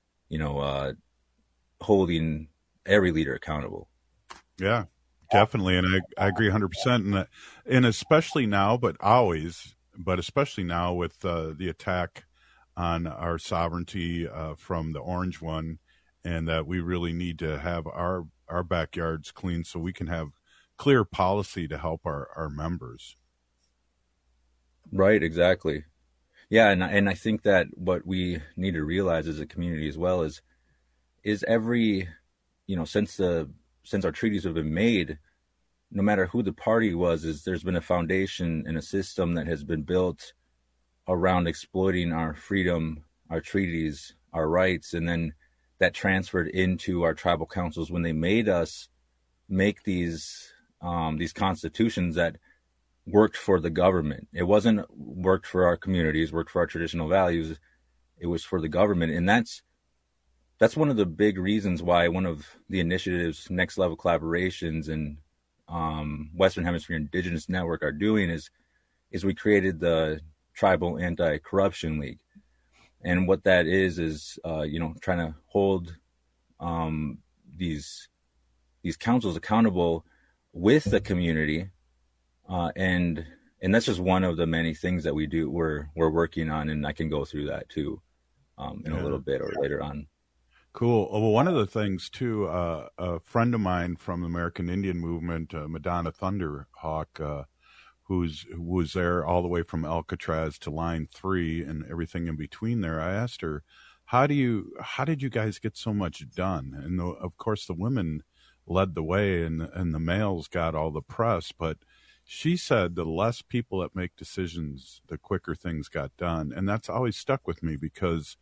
holding every leader accountable. Yeah, definitely. And I agree 100%. And especially now, but especially now with the attack on our sovereignty from the Orange One, and that we really need to have our backyards clean so we can have clear policy to help our members. Right, exactly. Yeah, and I think that what we need to realize as a community as well is every, since our treaties have been made, no matter who the party was, there's been a foundation and a system that has been built around exploiting our freedom, our treaties, our rights, and then that transferred into our tribal councils when they made us make these constitutions that worked for the government. It wasn't worked for our communities, worked for our traditional values. It was for the government. And that's one of the big reasons why one of the initiatives Next Level Collaborations and Western Hemisphere Indigenous Network are doing is we created the Tribal Anti-Corruption League. And what that is trying to hold these councils accountable with the community, and that's just one of the many things that we're working on, and I can go through that too in a little bit or later on. Cool. Well, one of the things too, a friend of mine from the American Indian Movement, Madonna Thunderhawk, who was there all the way from Alcatraz to Line 3 and everything in between there. I asked her, how did you guys get so much done? And of course the women led the way and the males got all the press, but she said the less people that make decisions, the quicker things got done. And that's always stuck with me because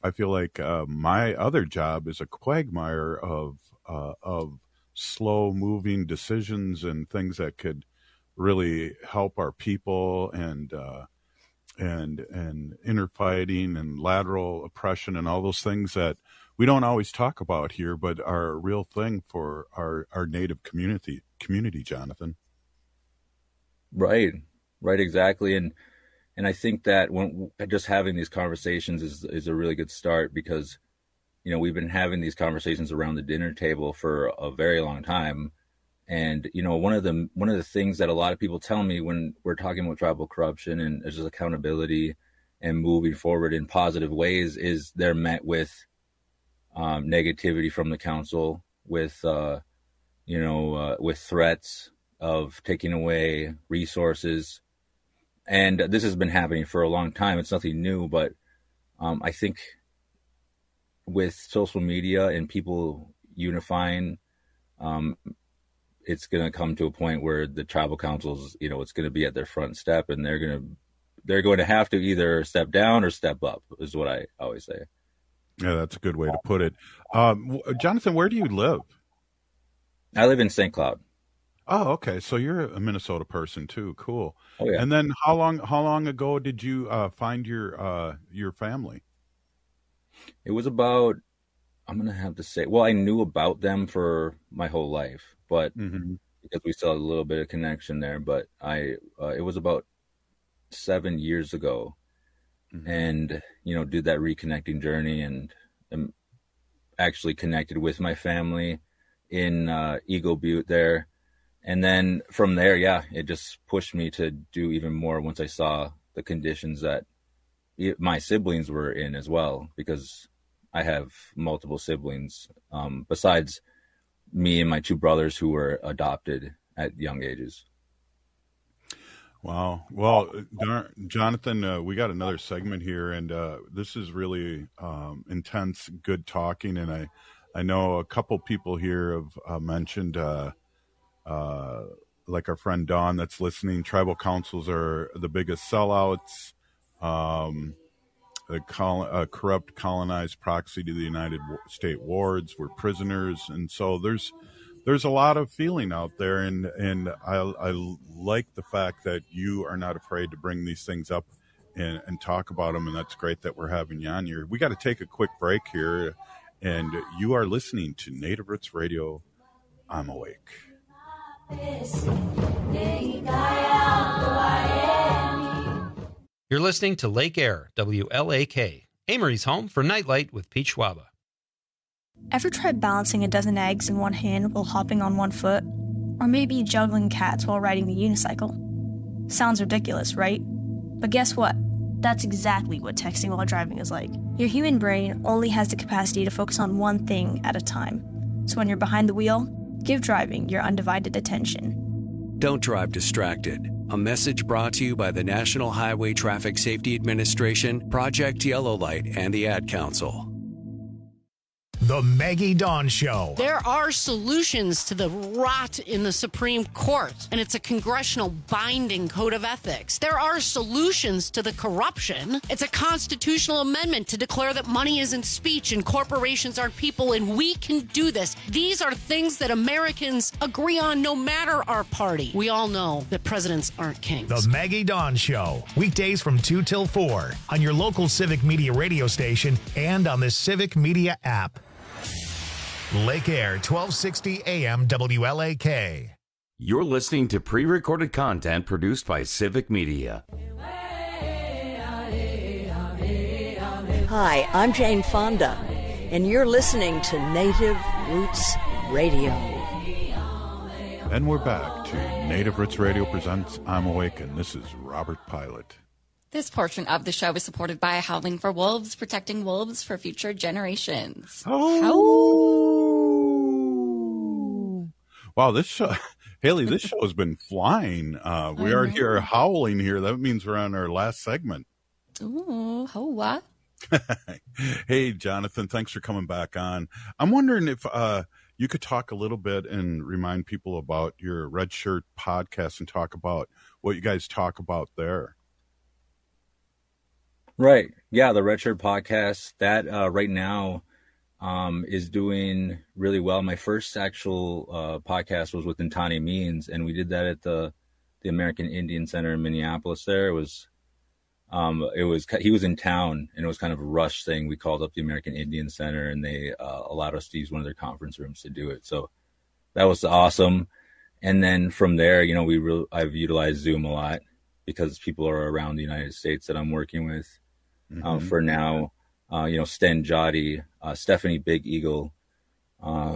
I feel like my other job is a quagmire of slow moving decisions and things that could really help our people, and inner fighting and lateral oppression and all those things that we don't always talk about here, but are a real thing for our Native community, Jonathan. Right, exactly. And I think that when just having these conversations is a really good start, because, we've been having these conversations around the dinner table for a very long time. And, one of the things that a lot of people tell me when we're talking about tribal corruption and just accountability and moving forward in positive ways is they're met with negativity from the council, with threats of taking away resources. And this has been happening for a long time. It's nothing new, but I think with social media and people unifying, it's going to come to a point where the tribal councils, it's going to be at their front step, and they're going to have to either step down or step up, is what I always say. Yeah, that's a good way to put it. Jonathan, where do you live? I live in St. Cloud. Oh, okay. So you're a Minnesota person too. Cool. Oh, yeah. And then how long ago did you find your family? It was about, I'm going to have to say, well, I knew about them for my whole life, but because we still had a little bit of connection there, but it was about 7 years ago, and, did that reconnecting journey, and actually connected with my family in Eagle Butte there. And then from there, it just pushed me to do even more once I saw the conditions that my siblings were in as well, because I have multiple siblings, besides me and my two brothers who were adopted at young ages. Wow. Well, Jonathan, we got another segment here, and this is really intense, good talking. And I know a couple people here have mentioned, like our friend Dawn that's listening, tribal councils are the biggest sellouts, a corrupt colonized proxy to the United States wards. We're prisoners. And so there's a lot of feeling out there, and I like the fact that you are not afraid to bring these things up and talk about them, and that's great that we're having you on here. We got to take a quick break here, and you are listening to Native Roots Radio. I'm Awake. You're listening to Lake Air, WLAK, Amory's home for Nightlight with Pete Schwaba. Ever tried balancing a dozen eggs in one hand while hopping on one foot? Or maybe juggling cats while riding the unicycle? Sounds ridiculous, right? But guess what? That's exactly what texting while driving is like. Your human brain only has the capacity to focus on one thing at a time. So when you're behind the wheel, give driving your undivided attention. Don't drive distracted. A message brought to you by the National Highway Traffic Safety Administration, Project Yellow Light, and the Ad Council. The Maggie Dawn Show. There are solutions to the rot in the Supreme Court, and it's a congressional binding code of ethics. There are solutions to the corruption. It's a constitutional amendment to declare that money isn't speech and corporations aren't people, and we can do this. These are things that Americans agree on no matter our party. We all know that presidents aren't kings. The Maggie Dawn Show. Weekdays from 2 till 4 on your local Civic Media radio station and on the Civic Media app. Lake Air, 1260 AM WLAK. You're listening to pre-recorded content produced by Civic Media. Hi, I'm Jane Fonda, and you're listening to Native Roots Radio. And we're back to Native Roots Radio presents I'm Awake, and this is Robert Pilot. This portion of the show is supported by Howling for Wolves, protecting wolves for future generations. Wow, this show, Haley, this show has been flying. We are here howling here. That means we're on our last segment. Ooh, hoa. Hey, Jonathan, thanks for coming back on. I'm wondering if you could talk a little bit and remind people about your Red Shirt podcast and talk about what you guys talk about there. Right. Yeah, the Red Shirt podcast, that right now is doing really well. My first actual podcast was with Ntani Means, and we did that at the American Indian Center in Minneapolis. There it was he was in town, and it was kind of a rush thing. We called up the American Indian Center, and they allowed us to use one of their conference rooms to do it. So that was awesome. And then from there, I've utilized Zoom a lot because people are around the United States that I'm working with. For now, Sten Jody, Stephanie Big Eagle, and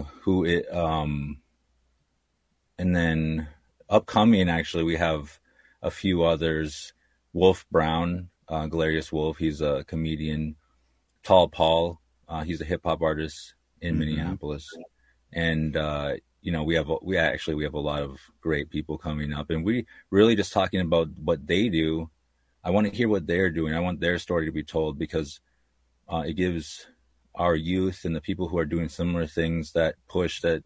then upcoming, actually, we have a few others. Wolf Brown, Galerius Wolf, he's a comedian. Tall Paul, he's a hip hop artist in Minneapolis. And, we have a lot of great people coming up, and we really just talking about what they do. I want to hear what they're doing. I want their story to be told, because it gives our youth and the people who are doing similar things that push that,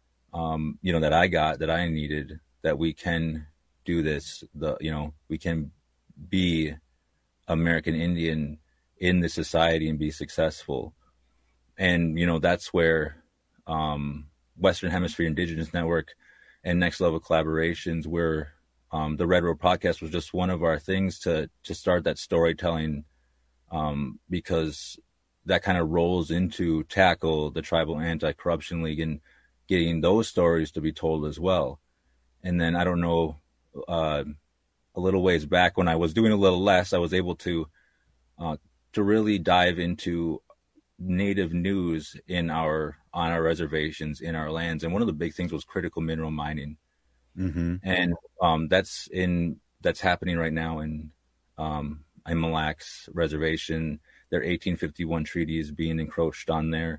that I needed, that we can do this. We can be American Indian in this society and be successful. And, that's where Western Hemisphere Indigenous Network and Next Level Collaborations, where the Red Road podcast was just one of our things to start that storytelling, because that kind of rolls into tackle the Tribal Anti-Corruption League and getting those stories to be told as well. And then I don't know, a little ways back when I was doing a little less, I was able to really dive into Native news on our reservations, in our lands. And one of the big things was critical mineral mining. And that's happening right now in Mille Lacs Reservation. Their 1851 treaty is being encroached on there.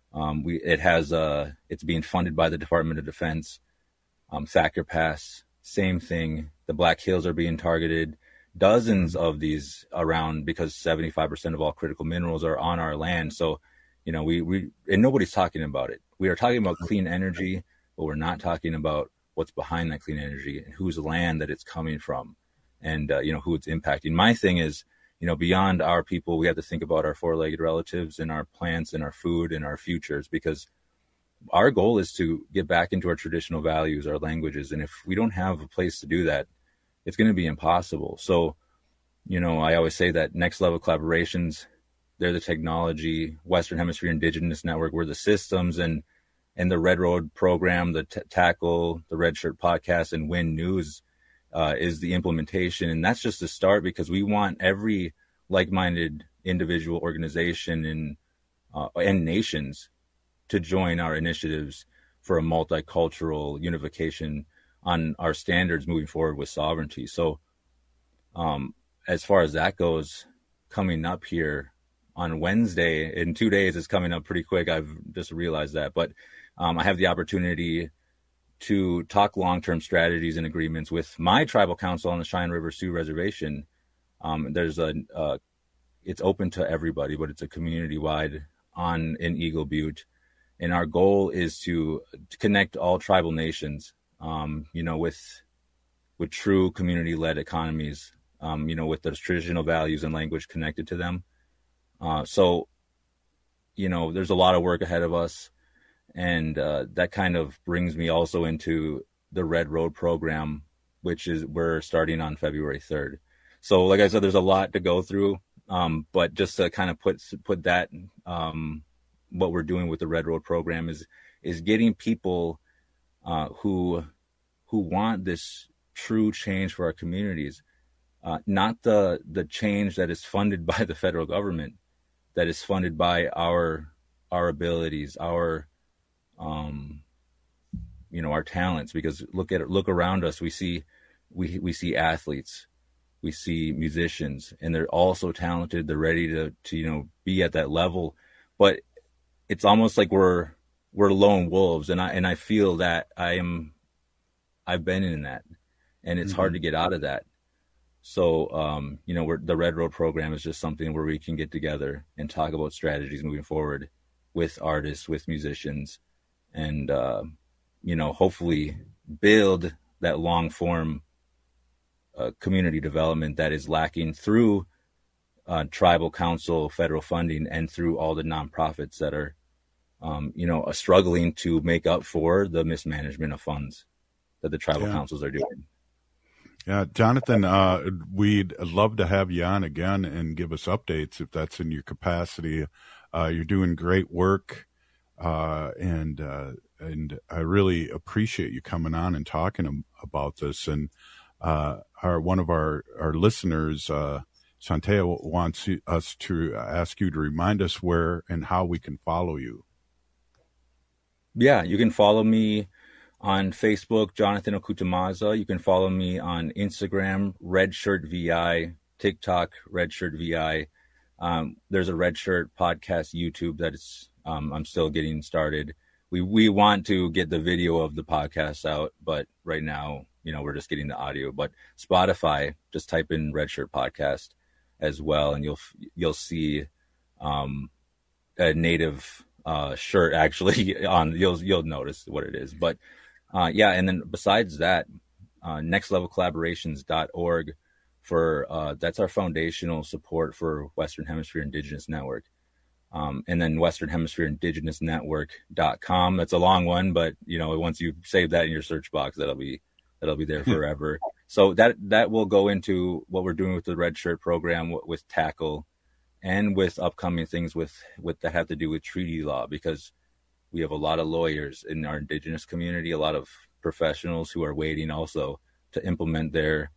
It's being funded by the Department of Defense. Thacker Pass, same thing. The Black Hills are being targeted. Dozens of these around, because 75% of all critical minerals are on our land. So, and nobody's talking about it. We are talking about clean energy, but we're not talking about what's behind that clean energy and whose land that it's coming from, and who it's impacting. My thing is, beyond our people, we have to think about our four-legged relatives and our plants and our food and our futures, because our goal is to get back into our traditional values, our languages. And if we don't have a place to do that, it's going to be impossible. So, I always say that Next Level Collaborations, they're the technology. Western Hemisphere Indigenous Network, we're the systems, and the Red Road program, the Tackle, the Red Shirt podcast, and Win News is the implementation. And that's just the start, because we want every like-minded individual, organization, and nations to join our initiatives for a multicultural unification on our standards moving forward with sovereignty. So as far as that goes, coming up here on Wednesday, in 2 days, it's coming up pretty quick. I've just realized that. But I have the opportunity to talk long-term strategies and agreements with my tribal council on the Cheyenne River Sioux Reservation. It's open to everybody, but it's a community-wide in Eagle Butte. And our goal is to connect all tribal nations, with true community-led economies, with those traditional values and language connected to them. So there's a lot of work ahead of us. And that kind of brings me also into the Red Road program, which we're starting on February 3rd. So like I said, there's a lot to go through. But just to kind of put that, what we're doing with the Red Road program is getting people who want this true change for our communities, not the change that is funded by the federal government, that is funded by our abilities, our talents. Because look around us, we see athletes, we see musicians, and they're all so talented. They're ready to be at that level, but it's almost like we're lone wolves, and I feel that I've been in that, and it's hard to get out of that. So the Red Road program is just something where we can get together and talk about strategies moving forward with artists, with musicians, and hopefully build that long form community development that is lacking through tribal council federal funding and through all the nonprofits that are, struggling to make up for the mismanagement of funds that the tribal councils are doing. Yeah, Jonathan, we'd love to have you on again and give us updates if that's in your capacity. You're doing great work, and I really appreciate you coming on and talking about this. And one of our listeners, Shantea, wants us to ask you to remind us where and how we can follow you. Yeah, you can follow me on Facebook, Jonathan Okutamaza. You can follow me on Instagram, RedShirtVI, TikTok, RedShirtVI. There's a Red Shirt podcast YouTube that is I'm still getting started. We want to get the video of the podcast out, but right now, we're just getting the audio. But Spotify, just type in Red Shirt Podcast as well, and you'll see a native shirt actually on. You'll notice what it is, but. And then besides that, nextlevelcollaborations.org that's our foundational support for Western Hemisphere Indigenous Network. And then Western Hemisphere Indigenous Network.com. That's a long one, but once you save that in your search box, that'll be there forever. So that will go into what we're doing with the Red Shirt program with Tackle and with upcoming things with that have to do with treaty law, because we have a lot of lawyers in our Indigenous community, a lot of professionals who are waiting also to implement their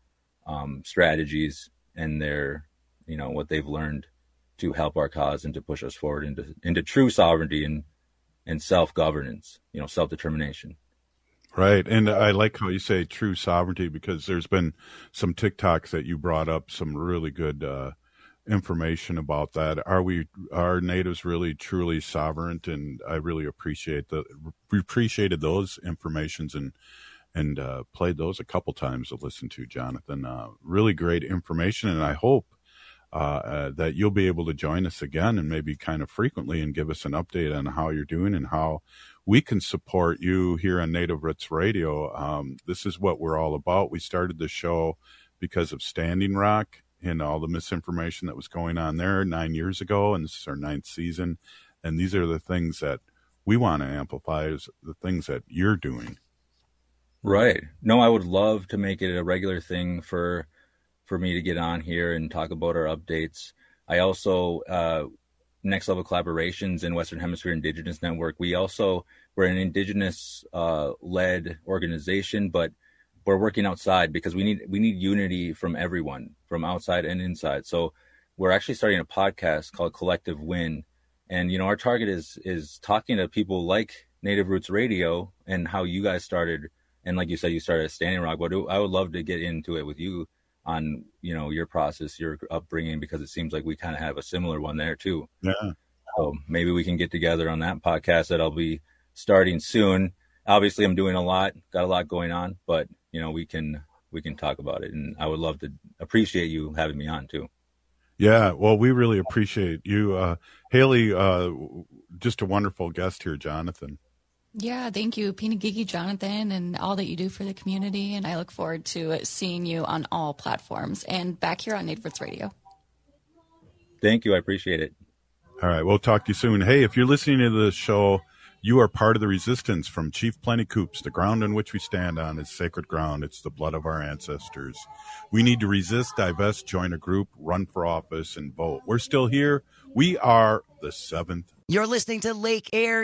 strategies and their, what they've learned to help our cause and to push us forward into true sovereignty and self-governance, self-determination. Right. And I like how you say true sovereignty, because there's been some TikToks that you brought up, some really good information about that. Are natives really truly sovereign? And I really appreciated those informations and played those a couple times to listen to, Jonathan. Really great information, and I hope that you'll be able to join us again and maybe kind of frequently and give us an update on how you're doing and how we can support you here on Native Roots Radio. This is what we're all about. We started the show because of Standing Rock and all the misinformation that was going on there 9 years ago, and this is our 9th season. And these are the things that we want to amplify, is the things that you're doing. Right. No, I would love to make it a regular thing for me to get on here and talk about our updates. I also, Next Level Collaborations in Western Hemisphere Indigenous Network, we're an Indigenous led organization, but we're working outside because we need unity from everyone, from outside and inside. So we're actually starting a podcast called Collective Win. And, our target is talking to people like Native Roots Radio and how you guys started. And like you said, you started at Standing Rock, but I would love to get into it with you on, your process, your upbringing, because it seems like we kind of have a similar one there too. Yeah. So maybe we can get together on that podcast that I'll be starting soon. Obviously I'm doing got a lot going on, but we can talk about it, and I would love to appreciate you having me on too. Yeah, well, we really appreciate you, Haley. Just a wonderful guest here, Jonathan. Yeah, thank you, Pinagigi, Jonathan, and all that you do for the community. And I look forward to seeing you on all platforms and back here on Native Roots Radio. Thank you, I appreciate it. All right, we'll talk to you soon. Hey, if you're listening to this show, you are part of the resistance from Chief Plenty Coups. The ground on which we stand on is sacred ground. It's the blood of our ancestors. We need to resist, divest, join a group, run for office, and vote. We're still here. We are the 7th. You're listening to Lake Air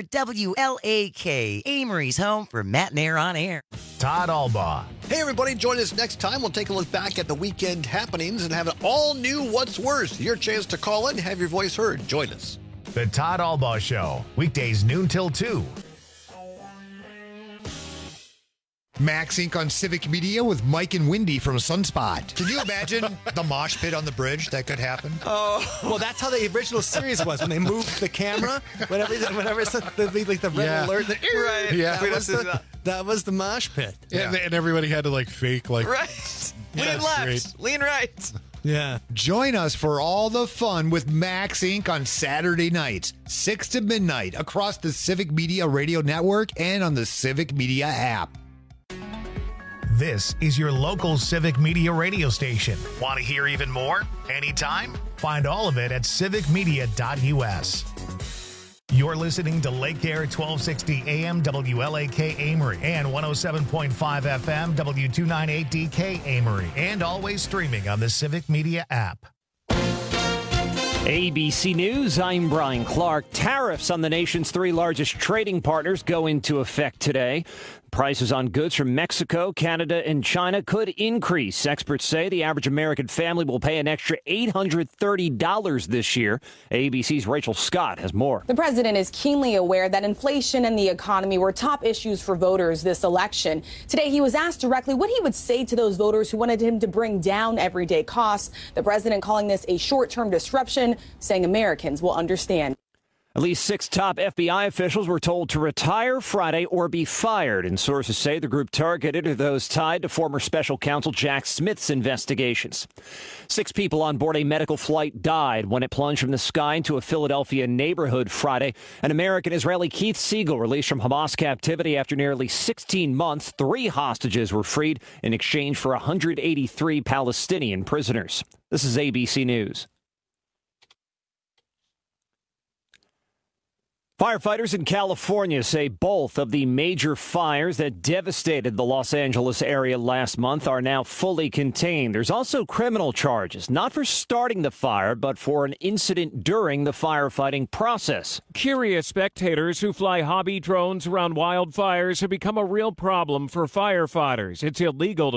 WLAK, Amory's home for Matt and Air on Air. Todd Albaugh. Hey, everybody, join us next time. We'll take a look back at the weekend happenings and have an all-new What's Worse. Your chance to call in, have your voice heard. Join us. The Todd Albaugh Show, weekdays noon till 2. Max Inc. on Civic Media with Mike and Wendy from Sunspot. Can you imagine the mosh pit on the bridge that could happen? Oh, well, that's how the original series was, when they moved the camera, whenever it's the red alert. Right. Yeah. That was the mosh pit. Yeah. And everybody had to fake right. Lean left, great. lean right. Yeah. Join us for all the fun with Max Inc. on Saturday nights, 6 to midnight, across the Civic Media Radio Network and on the Civic Media app. This is your local Civic Media radio station. Want to hear even more? Anytime? Find all of it at civicmedia.us. You're listening to Lake Air 1260 AM WLAK Amory and 107.5 FM W298DK Amory, and always streaming on the Civic Media app. ABC News, I'm Brian Clark. Tariffs on the nation's three largest trading partners go into effect today. Prices on goods from Mexico, Canada, and China could increase. Experts say the average American family will pay an extra $830 this year. ABC's Rachel Scott has more. The president is keenly aware that inflation and the economy were top issues for voters this election. Today, he was asked directly what he would say to those voters who wanted him to bring down everyday costs. The president calling this a short-term disruption, saying Americans will understand. At least 6 top FBI officials were told to retire Friday or be fired, and sources say the group targeted are those tied to former special counsel Jack Smith's investigations. 6 people on board a medical flight died when it plunged from the sky into a Philadelphia neighborhood Friday. An American-Israeli Keith Siegel released from Hamas captivity after nearly 16 months. 3 hostages were freed in exchange for 183 Palestinian prisoners. This is ABC News. Firefighters in California say both of the major fires that devastated the Los Angeles area last month are now fully contained. There's also criminal charges, not for starting the fire, but for an incident during the firefighting process. Curious spectators who fly hobby drones around wildfires have become a real problem for firefighters. It's illegal to